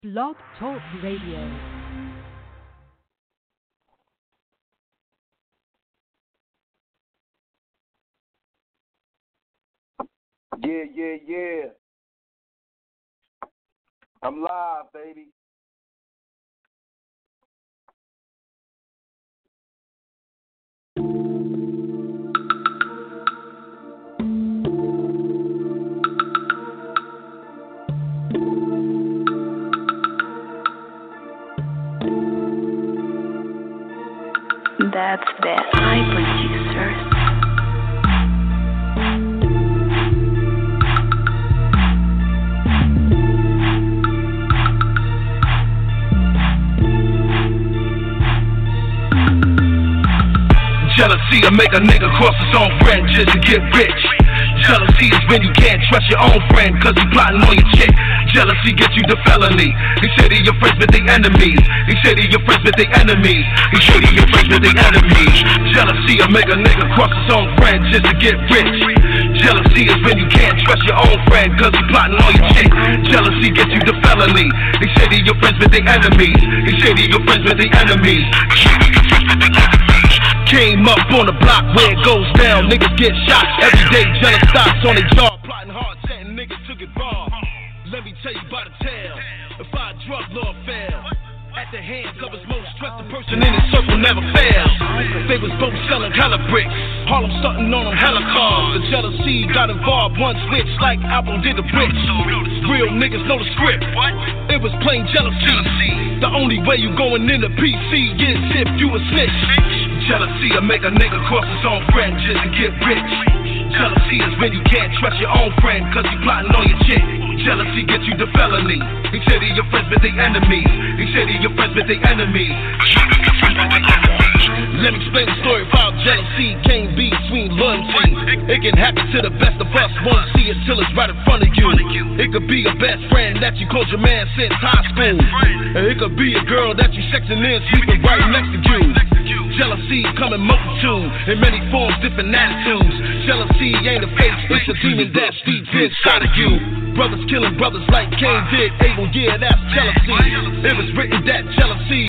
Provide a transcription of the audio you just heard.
Blog Talk Radio. Yeah. I'm live, baby. That's the eye producers. Jealousy will make a nigga cross his own friend just to get rich. Jealousy is when you can't trust your own friend cause he plotting on your chick. Jealousy gets you to felony. He said he your friends but they enemies. He said he your friends but they enemies. He said he your friends but they enemies. Jealousy will make a nigga cross his own friend just to get rich. Jealousy is when you can't trust your own friend cause he plotting on your chick. Jealousy gets you to felony. He said he your friends but they enemies. He said he your friends but they enemies. He said he your friends but they enemies. Came up on the block where it goes down, niggas get shot. Every day jealous thoughts on their jaw, plotting hard, saying niggas took it raw. Let me tell you by the tale, if our drug lord fell at the hands of his most trusted person in his circle never fails. They was both selling hella bricks, Harlem stunting on them hella cars. The jealousy got involved, one switch like Apple did the bricks. Real niggas know the script, it was plain jealousy. The only way you going in the PC is if you a snitch. Jealousy will make a nigga cross his own friend just to get rich. Jealousy is when you can't trust your own friend cause he plotting on your chick. Jealousy gets you to felony. He said he your friends but they enemies. He said he your friends but they enemies. Let me explain the story about jealousy. Can't be between loyalty. It can happen to the best of us. Won't see it till it's right in front of you. It could be a best friend that you called your man since high school. And it could be a girl that you sexing in sleeping right next to you. Jealousy come in multitude, in many forms, different attitudes. Jealousy ain't a face, it's a demon that's deep inside of you. Brothers killing brothers like Cain did Abel, yeah, that's jealousy. It was written that jealousy